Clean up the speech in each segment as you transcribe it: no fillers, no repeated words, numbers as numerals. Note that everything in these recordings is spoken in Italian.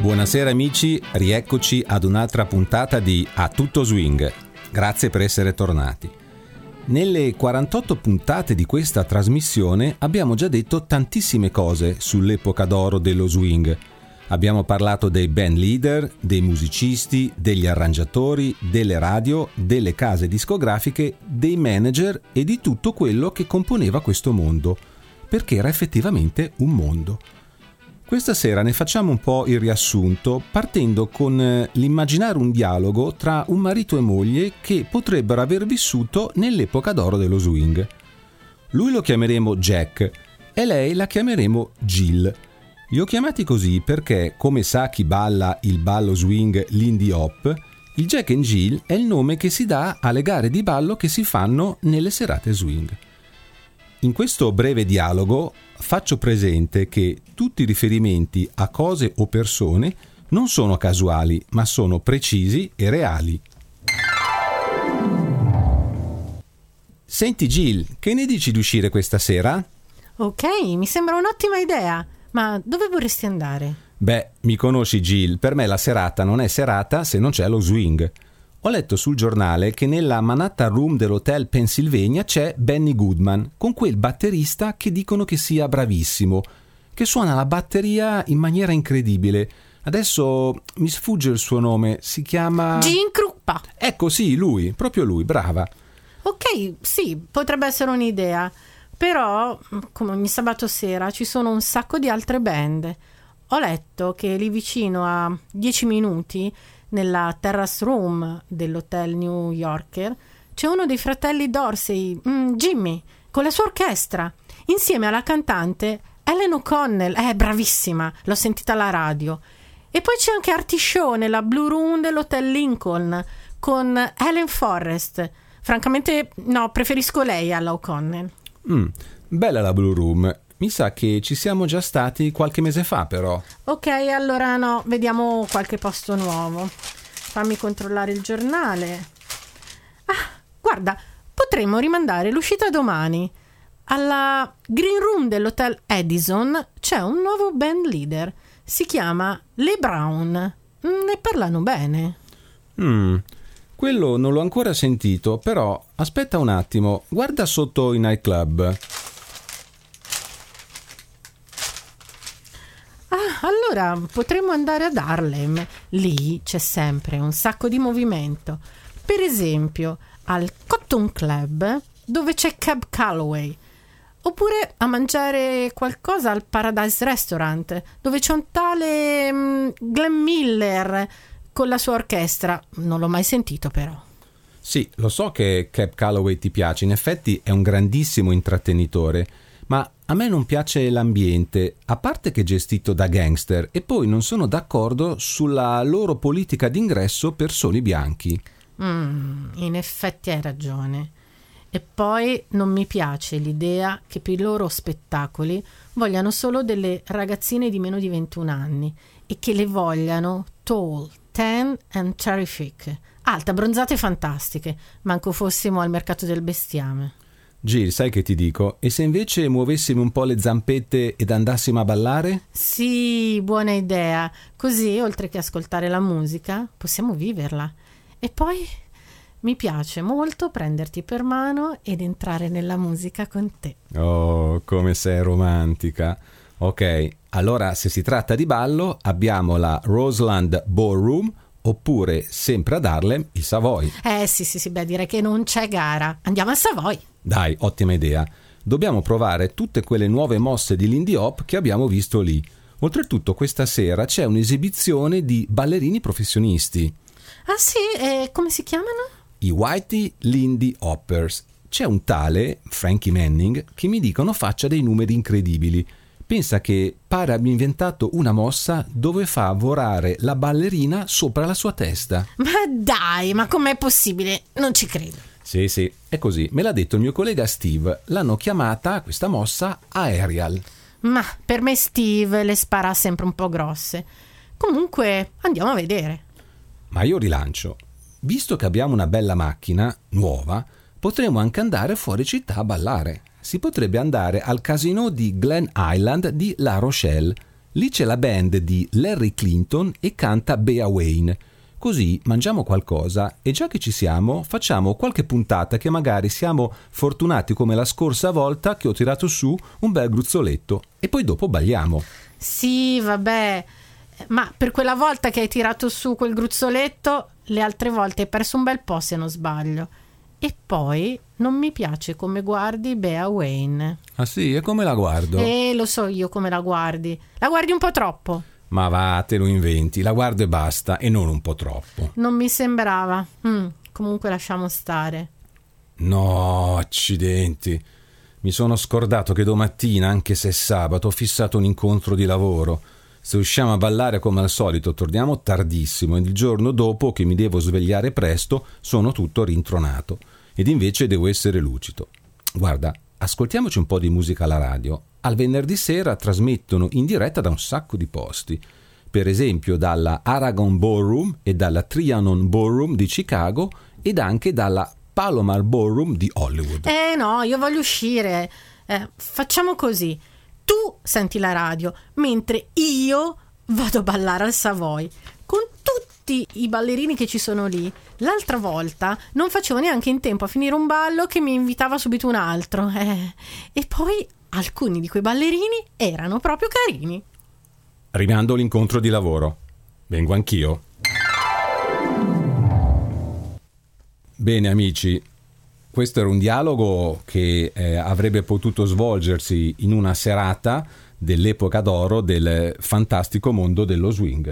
Buonasera amici, rieccoci ad un'altra puntata di A Tutto Swing. Grazie per essere tornati. Nelle 48 puntate di questa trasmissione abbiamo già detto tantissime cose sull'epoca d'oro dello swing. Abbiamo parlato dei band leader, dei musicisti, degli arrangiatori, delle radio, delle case discografiche, dei manager e di tutto quello che componeva questo mondo, perché era effettivamente un mondo. Questa sera ne facciamo un po' il riassunto, partendo con l'immaginare un dialogo tra un marito e moglie che potrebbero aver vissuto nell'epoca d'oro dello swing. Lui lo chiameremo Jack e lei la chiameremo Jill. Li ho chiamati così perché, come sa chi balla il ballo swing Lindy Hop, il Jack and Jill è il nome che si dà alle gare di ballo che si fanno nelle serate swing. In questo breve dialogo faccio presente che tutti i riferimenti a cose o persone non sono casuali, ma sono precisi e reali. Senti Jill, che ne dici di uscire questa sera? Ok, mi sembra un'ottima idea, ma dove vorresti andare? Beh, mi conosci Jill, per me la serata non è serata se non c'è lo swing. Ho letto sul giornale che nella Manhattan Room dell'Hotel Pennsylvania c'è Benny Goodman, con quel batterista che dicono che sia bravissimo, che suona la batteria in maniera incredibile. Adesso mi sfugge il suo nome, si chiama... Gene Krupa. Ecco, sì, lui, proprio lui, brava. Ok, sì, potrebbe essere un'idea, però come ogni sabato sera ci sono un sacco di altre band. Ho letto che lì vicino a 10 minuti... nella Terrace Room dell'Hotel New Yorker c'è uno dei fratelli Dorsey, Jimmy, con la sua orchestra, insieme alla cantante Ellen O'Connell. È bravissima, l'ho sentita alla radio. E poi c'è anche Artie Shaw nella Blue Room dell'Hotel Lincoln con Helen Forrest. Francamente no, preferisco lei alla O'Connell. Bella la Blue Room. Mi sa che ci siamo già stati qualche mese fa, però. Ok, allora no, vediamo qualche posto nuovo. Fammi controllare il giornale. Ah, guarda, potremmo rimandare l'uscita domani. Alla Green Room dell'Hotel Edison c'è un nuovo band leader. Si chiama Lee Brown. Ne parlano bene. Quello non l'ho ancora sentito, però aspetta un attimo, guarda sotto i nightclub. Allora potremmo andare ad Harlem. Lì c'è sempre un sacco di movimento. Per esempio al Cotton Club, dove c'è Cab Calloway, oppure a mangiare qualcosa al Paradise Restaurant, dove c'è un tale Glenn Miller con la sua orchestra. Non l'ho mai sentito però. Sì, lo so che Cab Calloway ti piace, in effetti è un grandissimo intrattenitore, ma a me non piace l'ambiente, a parte che è gestito da gangster, e poi non sono d'accordo sulla loro politica d'ingresso per soli bianchi. In effetti hai ragione. E poi non mi piace l'idea che per i loro spettacoli vogliano solo delle ragazzine di meno di 21 anni e che le vogliano tall, tan and terrific, alta, bronzate fantastiche, manco fossimo al mercato del bestiame. Jill, sai che ti dico? E se invece muovessimo un po' le zampette ed andassimo a ballare? Sì, buona idea. Così, oltre che ascoltare la musica, possiamo viverla. E poi mi piace molto prenderti per mano ed entrare nella musica con te. Oh, come sei romantica. Ok, allora se si tratta di ballo, abbiamo la Roseland Ballroom, oppure, sempre ad Harlem, il Savoy. Sì, beh, direi che non c'è gara. Andiamo al Savoy. Dai, ottima idea. Dobbiamo provare tutte quelle nuove mosse di Lindy Hop che abbiamo visto lì. Oltretutto questa sera c'è un'esibizione di ballerini professionisti. Ah sì? E come si chiamano? I Whitey Lindy Hoppers. C'è un tale, Frankie Manning, che mi dicono faccia dei numeri incredibili. Pensa che pare abbia inventato una mossa dove fa volare la ballerina sopra la sua testa. Ma dai, ma com'è possibile? Non ci credo. Sì, è così. Me l'ha detto il mio collega Steve. L'hanno chiamata, questa mossa, aerial. Ma per me Steve le spara sempre un po' grosse. Comunque, andiamo a vedere. Ma io rilancio. Visto che abbiamo una bella macchina, nuova, potremmo anche andare fuori città a ballare. Si potrebbe andare al casino di Glen Island di La Rochelle. Lì c'è la band di Larry Clinton e canta Bea Wayne. Così mangiamo qualcosa e già che ci siamo facciamo qualche puntata che magari siamo fortunati come la scorsa volta che ho tirato su un bel gruzzoletto e poi dopo balliamo. Sì, vabbè, ma per quella volta che hai tirato su quel gruzzoletto, le altre volte hai perso un bel po' se non sbaglio. E poi non mi piace come guardi Bea Wayne. Ah sì? E come la guardo? Lo so io come la guardi. La guardi un po' troppo. Ma va, te lo inventi, la guardo e basta, e non un po' troppo. Non mi sembrava. Comunque lasciamo stare. No, accidenti. Mi sono scordato che domattina, anche se è sabato, ho fissato un incontro di lavoro. Se usciamo a ballare come al solito, torniamo tardissimo e il giorno dopo, che mi devo svegliare presto, sono tutto rintronato. Ed invece devo essere lucido. Guarda, ascoltiamoci un po' di musica alla radio. Al venerdì sera trasmettono in diretta da un sacco di posti, per esempio dalla Aragon Ballroom e dalla Trianon Ballroom di Chicago ed anche dalla Palomar Ballroom di Hollywood. No, io voglio uscire. Facciamo così. Tu senti la radio, mentre io vado a ballare al Savoy con tutti i ballerini che ci sono lì. L'altra volta non facevo neanche in tempo a finire un ballo che mi invitava subito un altro. E poi alcuni di quei ballerini erano proprio carini. Rimando l'incontro di lavoro. Vengo anch'io. Bene amici, questo era un dialogo che avrebbe potuto svolgersi in una serata dell'epoca d'oro del fantastico mondo dello swing.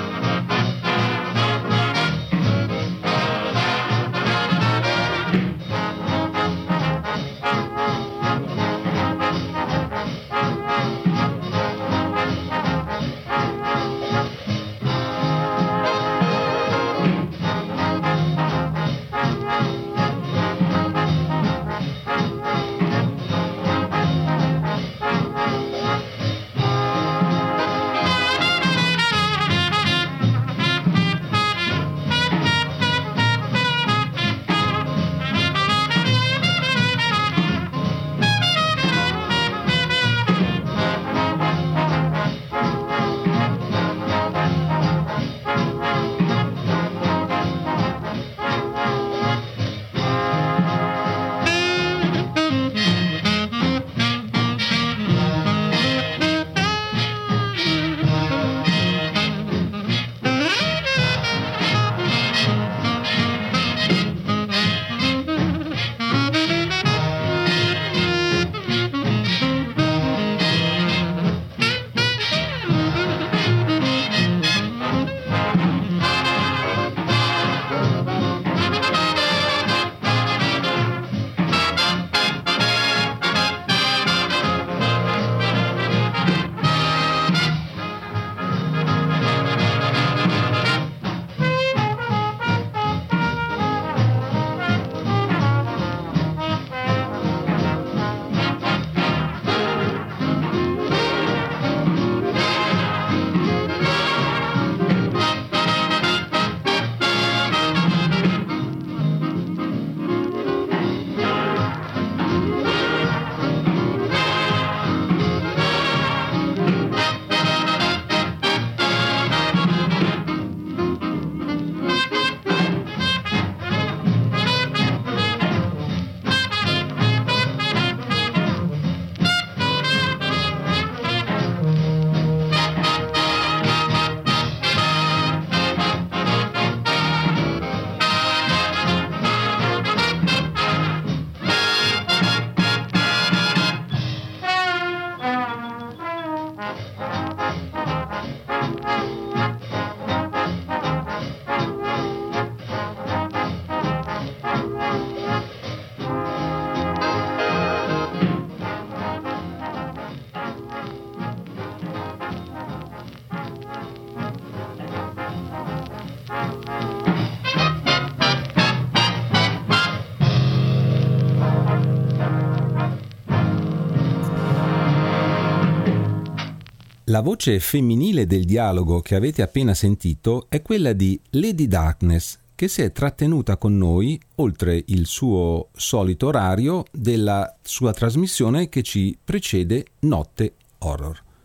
La voce femminile del dialogo che avete appena sentito è quella di Lady Darkness, che si è trattenuta con noi, oltre il suo solito orario, della sua trasmissione che ci precede Notte Horror.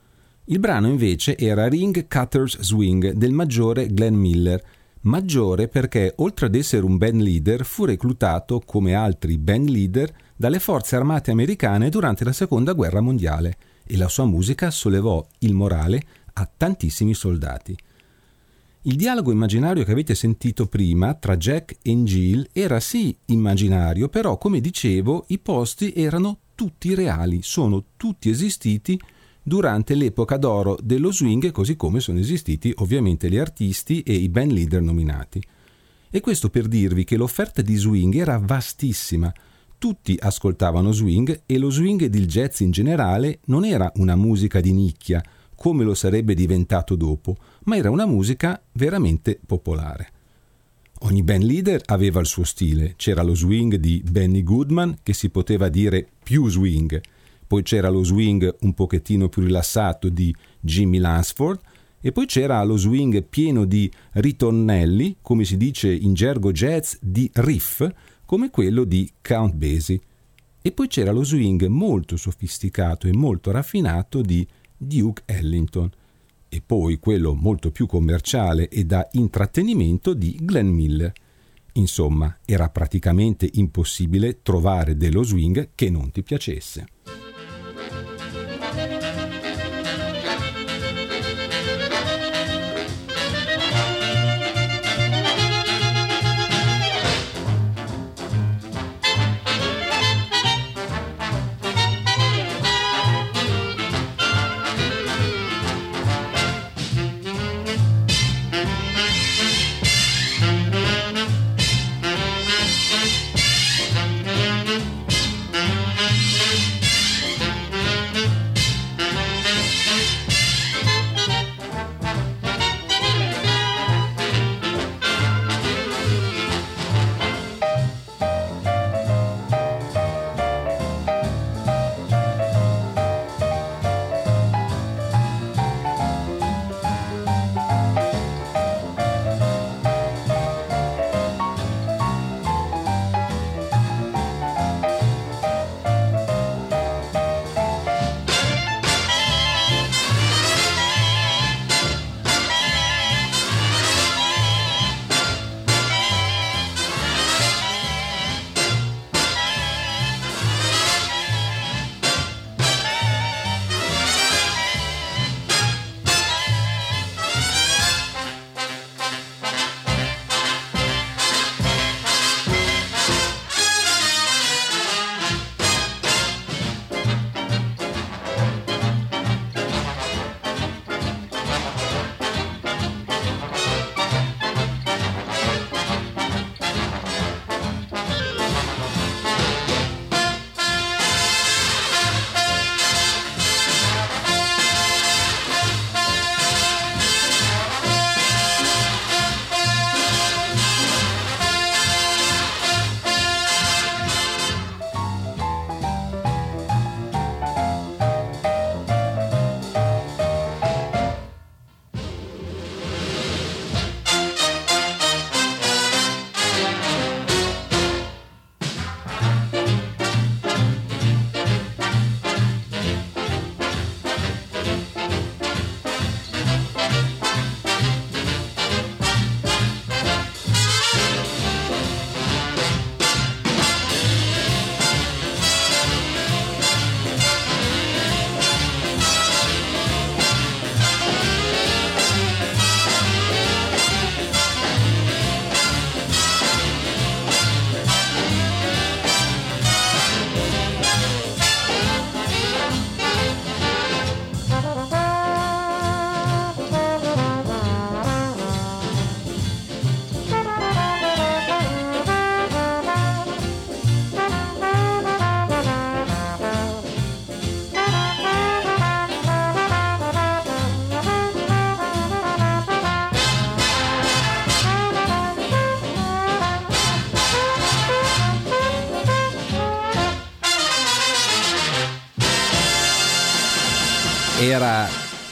Il brano invece era Ring Cutter's Swing del maggiore Glenn Miller, maggiore perché oltre ad essere un band leader fu reclutato, come altri band leader, dalle forze armate americane durante la Seconda Guerra Mondiale e la sua musica sollevò il morale a tantissimi soldati. Il dialogo immaginario che avete sentito prima tra Jack e Jill era sì immaginario, però come dicevo i posti erano tutti reali, sono tutti esistiti durante l'epoca d'oro dello swing, così come sono esistiti ovviamente gli artisti e i band leader nominati. E questo per dirvi che l'offerta di swing era vastissima, tutti ascoltavano swing e lo swing ed il jazz in generale non era una musica di nicchia, come lo sarebbe diventato dopo, ma era una musica veramente popolare. Ogni band leader aveva il suo stile, c'era lo swing di Benny Goodman, che si poteva dire più swing, poi c'era lo swing un pochettino più rilassato di Jimmy Lansford e poi c'era lo swing pieno di ritornelli, come si dice in gergo jazz, di riff, come quello di Count Basie. E poi c'era lo swing molto sofisticato e molto raffinato di Duke Ellington. E poi quello molto più commerciale e da intrattenimento di Glenn Miller. Insomma, era praticamente impossibile trovare dello swing che non ti piacesse. Era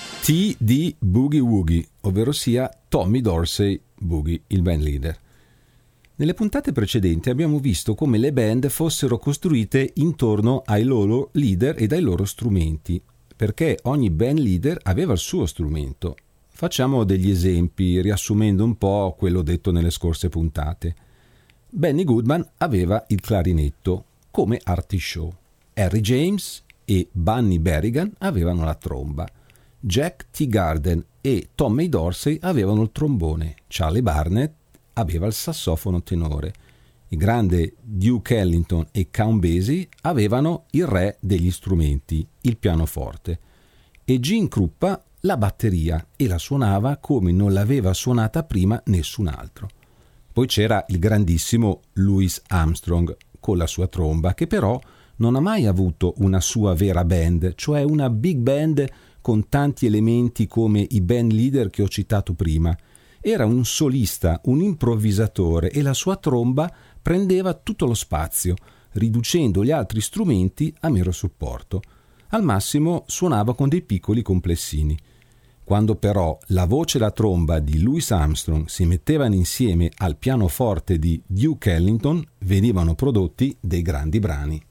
T.D. Boogie Woogie, ovvero sia Tommy Dorsey Boogie, il band leader. Nelle puntate precedenti abbiamo visto come le band fossero costruite intorno ai loro leader e ai loro strumenti. perché ogni band leader aveva il suo strumento. Facciamo degli esempi, riassumendo un po' quello detto nelle scorse puntate. Benny Goodman aveva il clarinetto, come Artie Shaw. Harry James e Bunny Berrigan avevano la tromba. Jack Teagarden e Tommy Dorsey avevano il trombone. Charlie Barnett aveva il sassofono tenore. Il grande Duke Ellington e Count Basie avevano il re degli strumenti, il pianoforte. E Gene Krupa la batteria, e la suonava come non l'aveva suonata prima nessun altro. Poi c'era il grandissimo Louis Armstrong con la sua tromba, che però non ha mai avuto una sua vera band, cioè una big band con tanti elementi come i band leader che ho citato prima. Era un solista, un improvvisatore, e la sua tromba prendeva tutto lo spazio, riducendo gli altri strumenti a mero supporto. Al massimo suonava con dei piccoli complessini. Quando però la voce e la tromba di Louis Armstrong si mettevano insieme al pianoforte di Duke Ellington, venivano prodotti dei grandi brani.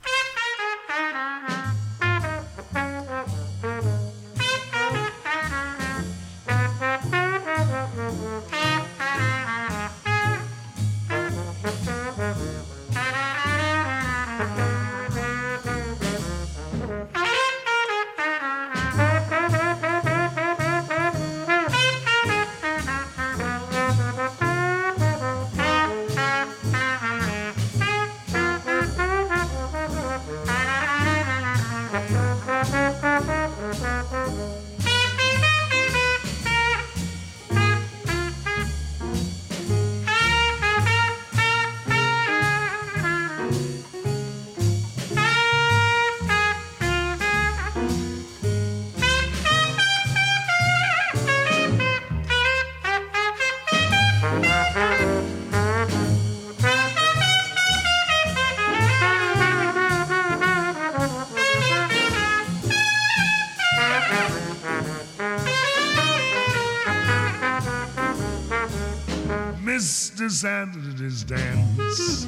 Mr. Sanders dance,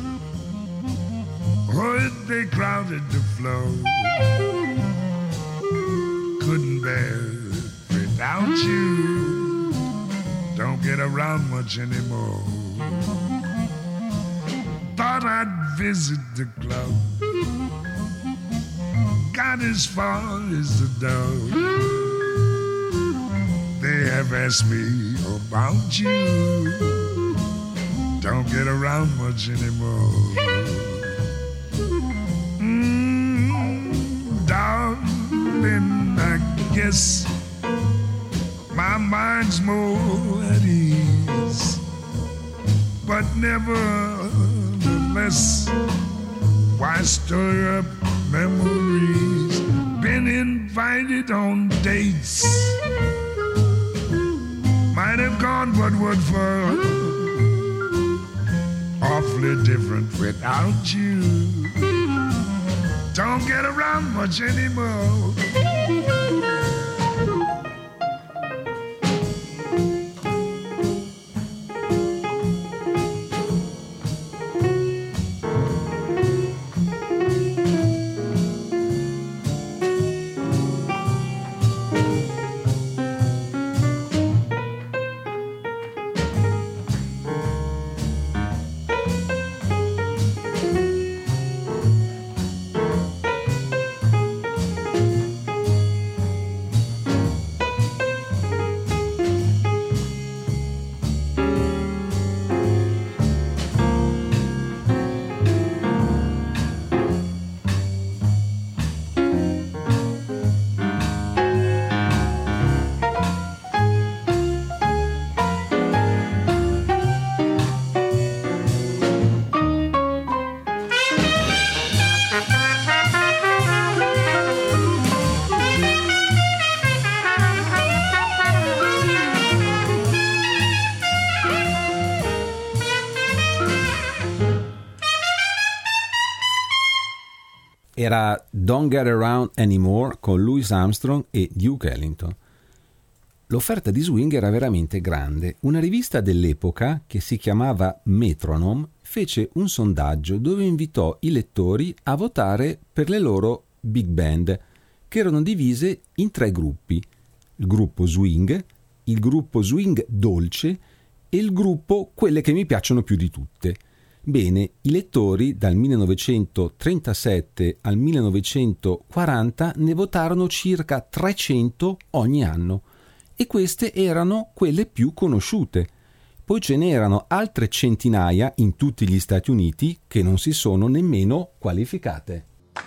would they crowded the floor, couldn't bear without you, don't get around much anymore. Thought I'd visit the club, got as far as the door. They have asked me about you, don't get around much anymore. Darling, I guess my mind's more at ease, but nevertheless, why stir up memories? Been invited on dates, might have gone, but what for? Awfully different without you, don't get around much anymore. Era Don't Get Around Anymore con Louis Armstrong e Duke Ellington. L'offerta di swing era veramente grande. Una rivista dell'epoca, che si chiamava Metronome, fece un sondaggio dove invitò i lettori a votare per le loro big band, che erano divise in 3 gruppi: il gruppo swing, il gruppo swing dolce e il gruppo quelle che mi piacciono più di tutte. Bene, i lettori dal 1937 al 1940 ne votarono circa 300 ogni anno e queste erano quelle più conosciute. Poi ce n'erano altre centinaia in tutti gli Stati Uniti che non si sono nemmeno qualificate.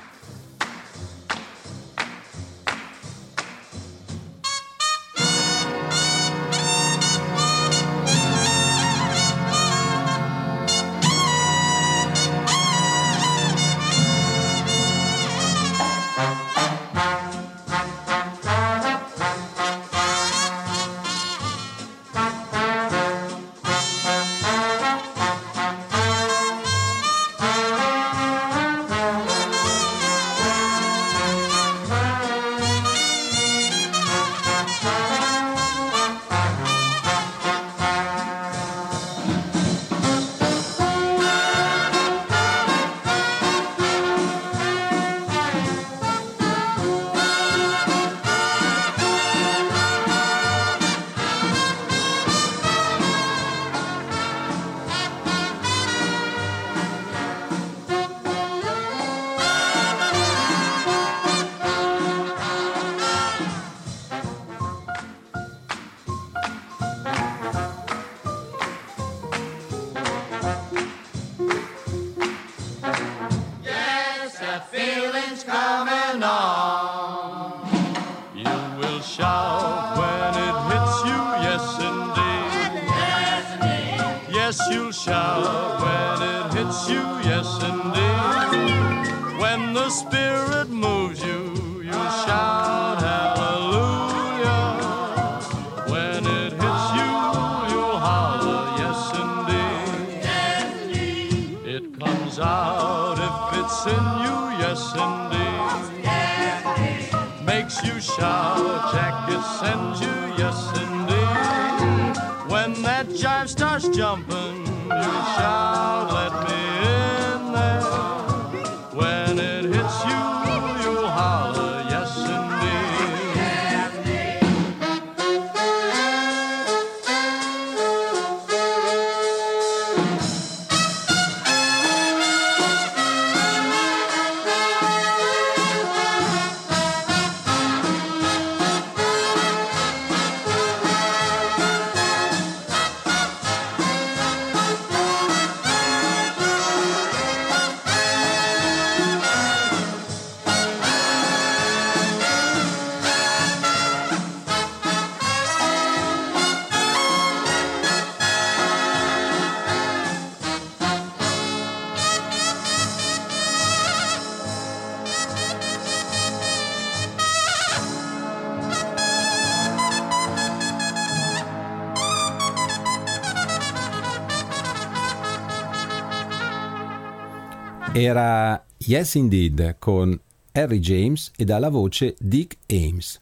Era Yes Indeed con Harry James e dalla voce Dick Ames.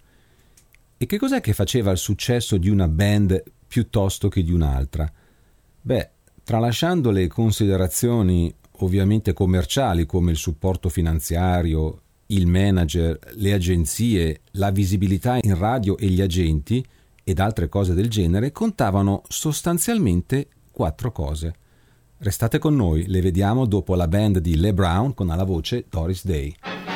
E che cos'è che faceva il successo di una band piuttosto che di un'altra? Beh, tralasciando le considerazioni ovviamente commerciali come il supporto finanziario, il manager, le agenzie, la visibilità in radio e gli agenti ed altre cose del genere, contavano sostanzialmente 4 cose. Restate con noi, le vediamo dopo la band di Le Brown con alla voce Doris Day.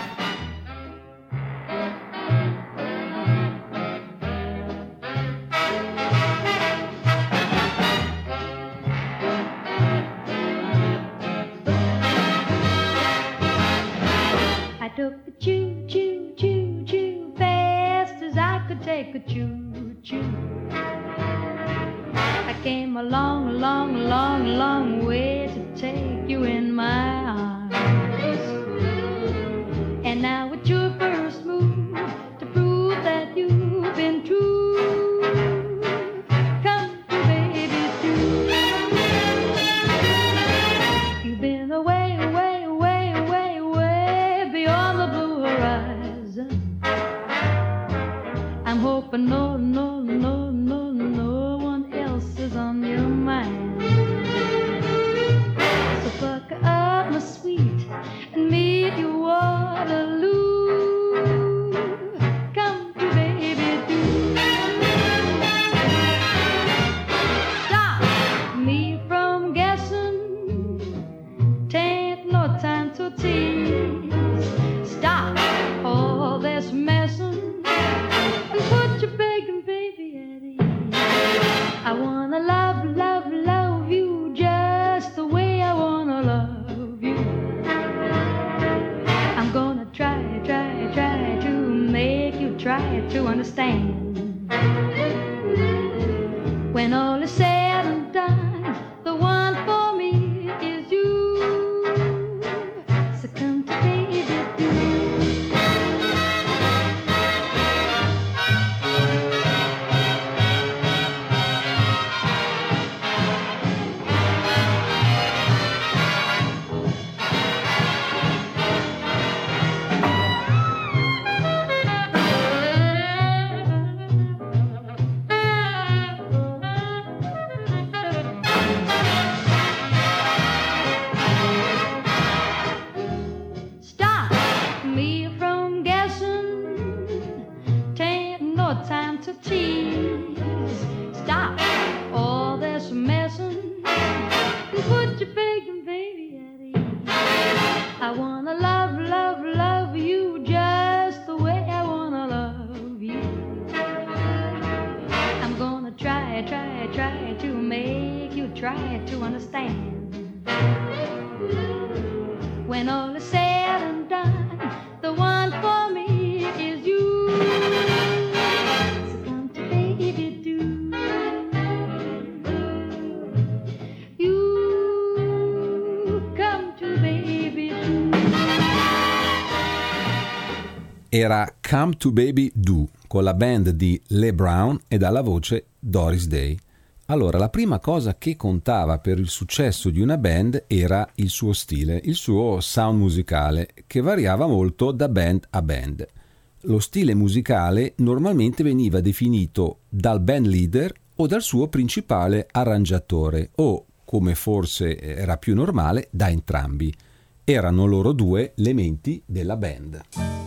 I took a choo choo choo choo fast as I could take a choo choo. I came a long, long, long, long way to take you in my arms. And now it's your first move to prove that you've been true. Come to baby too. You've been away, away, away, away, away beyond the blue horizon. I'm hoping no, no, no, no, no one else is on your mind. So pucker up, my sweet, and meet you Waterloo. try to understand. When all is said and done, the one for me is you. So come to baby do. Try to make you try to understand. When all is said and done, the one for me is you. So come to baby do. You come to baby do. Era Come to Baby Do con la band di Le Brown e dalla voce Doris Day. Allora, la prima cosa che contava per il successo di una band era il suo stile, il suo sound musicale, che variava molto da band a band. Lo stile musicale normalmente veniva definito dal band leader o dal suo principale arrangiatore, o, come forse era più normale, da entrambi. Erano loro due le menti della band.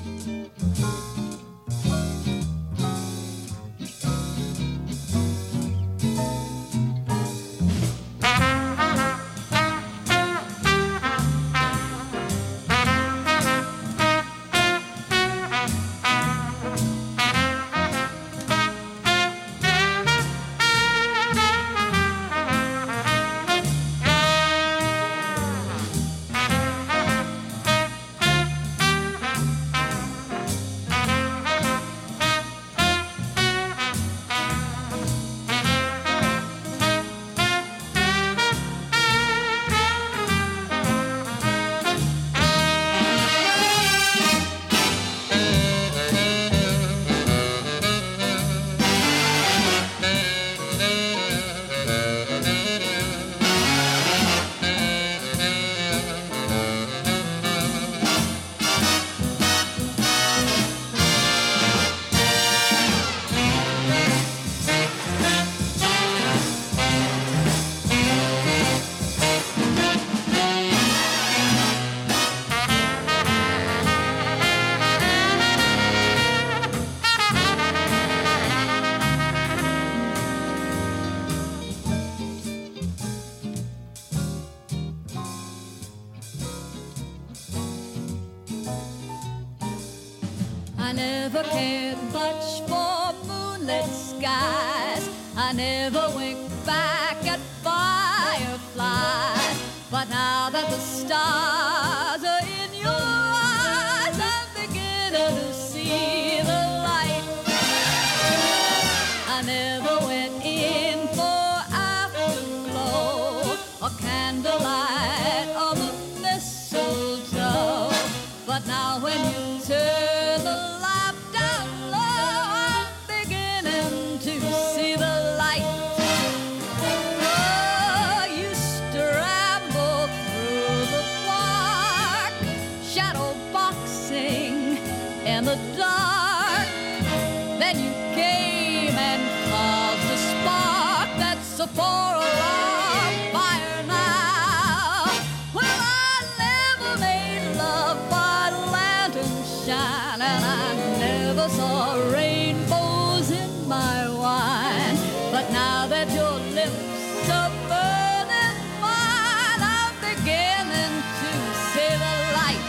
I never cared much for moonlit skies. I never winked back at fireflies. But now that the stars are in your eyes, I'm beginning to see the light. I never went in for afterglow or candlelight or the mistletoe. But now when you turn the lamp down low, I'm beginning to see the light. Oh, I used to ramble through the park, shadow boxing in the dark. Then you came and caused a spark that's a poor alarm fire now. Well, I never made love by lantern shine, and I never saw rainbows in my wine. But now that your lips are burning mine, I'm beginning to see the light.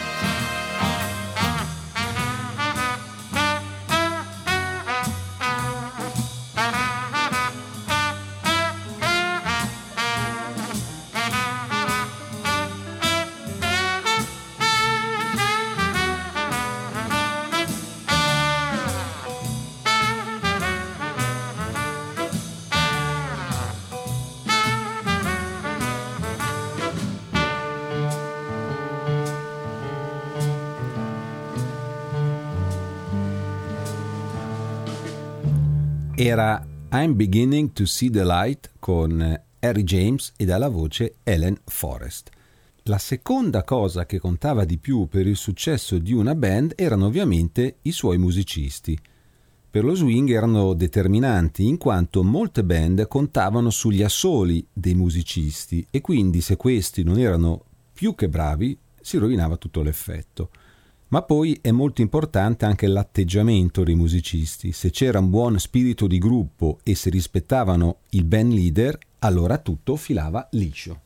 Era I'm Beginning to See the Light con Harry James e dalla voce Helen Forrest. La seconda cosa che contava di più per il successo di una band erano ovviamente i suoi musicisti. Per lo swing erano determinanti in quanto molte band contavano sugli assoli dei musicisti e quindi se questi non erano più che bravi si rovinava tutto l'effetto. Ma poi è molto importante anche l'atteggiamento dei musicisti. Se c'era un buon spirito di gruppo e se rispettavano il band leader, allora tutto filava liscio.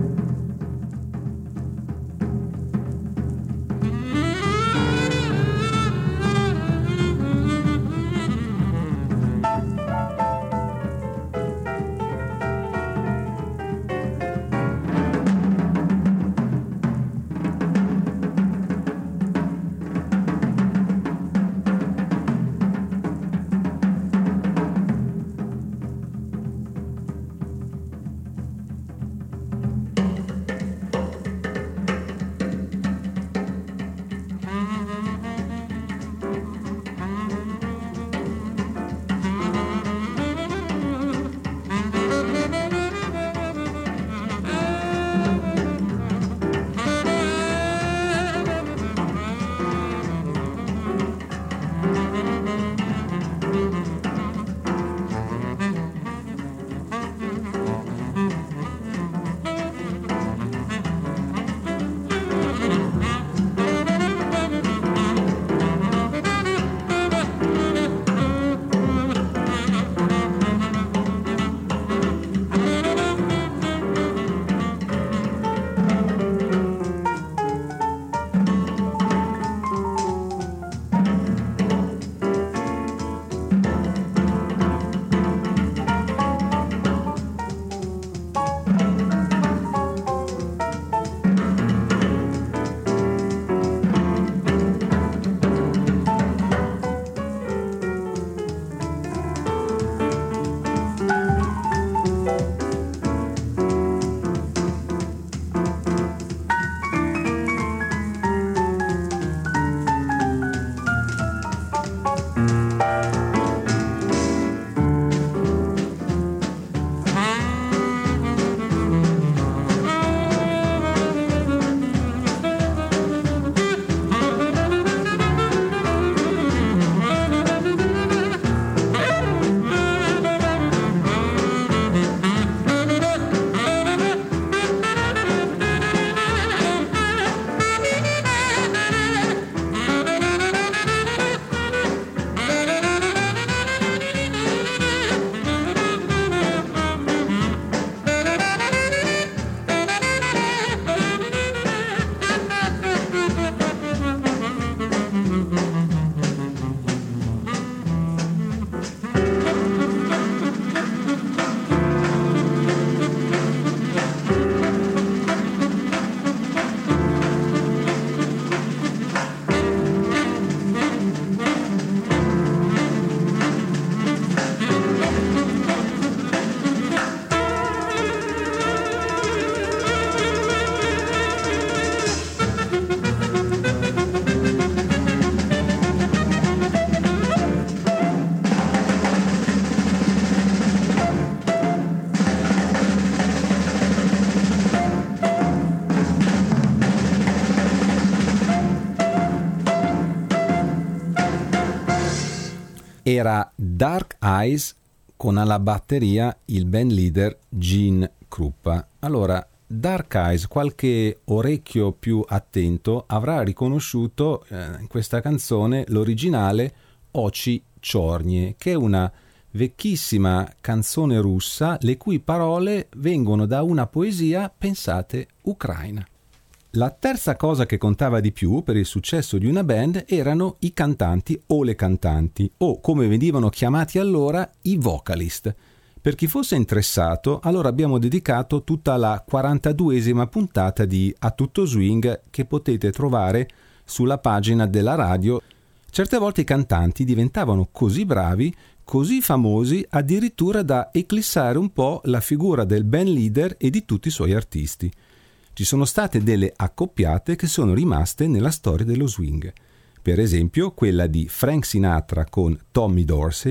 Era Dark Eyes con alla batteria il band leader Gene Krupa. Allora, Dark Eyes, qualche orecchio più attento avrà riconosciuto in questa canzone l'originale Oči Čornje, che è una vecchissima canzone russa le cui parole vengono da una poesia, pensate, ucraina. La terza cosa che contava di più per il successo di una band erano i cantanti o le cantanti, o come venivano chiamati allora i vocalist. Per chi fosse interessato, allora abbiamo dedicato tutta la 42esima puntata di A Tutto Swing che potete trovare sulla pagina della radio. Certe volte i cantanti diventavano così bravi, così famosi, addirittura da eclissare un po' la figura del band leader e di tutti i suoi artisti. Ci sono state delle accoppiate che sono rimaste nella storia dello swing. Per esempio, quella di Frank Sinatra con Tommy Dorsey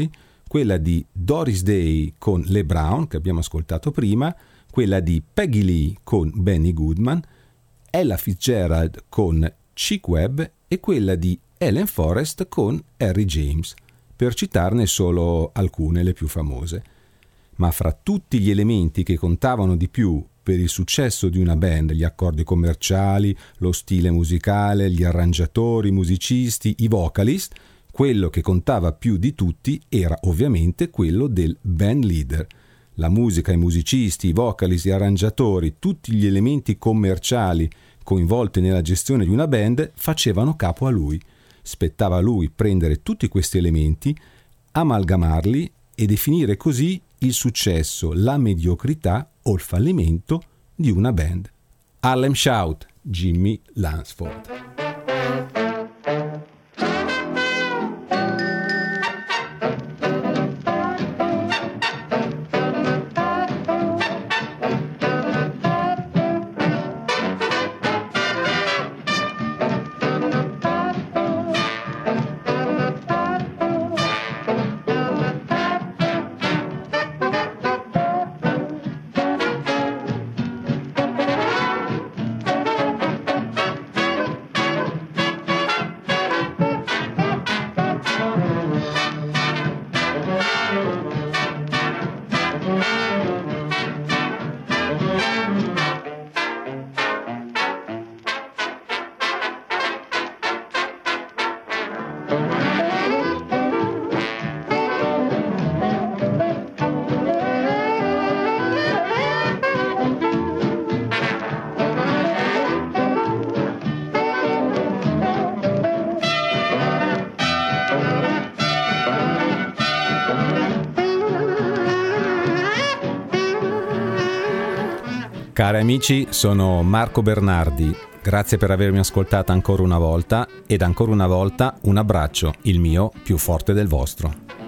quella di Doris Day con Le Brown, che abbiamo ascoltato prima, quella di Peggy Lee con Benny Goodman, Ella Fitzgerald con Chick Webb e quella di Helen Forrest con Harry James, per citarne solo alcune, le più famose. Ma fra tutti gli elementi che contavano di più per il successo di una band, gli accordi commerciali, lo stile musicale, gli arrangiatori, i musicisti, i vocalist, quello che contava più di tutti era ovviamente quello del band leader. La musica, i musicisti, i vocalist, gli arrangiatori, tutti gli elementi commerciali coinvolti nella gestione di una band facevano capo a lui. Spettava a lui prendere tutti questi elementi, amalgamarli e definire così il successo, la mediocrità o il fallimento di una band. Harlem Shout, Jimmy Lansford. Cari amici, sono Marco Bernardi, grazie per avermi ascoltato ancora una volta ed ancora una volta un abbraccio, il mio più forte del vostro.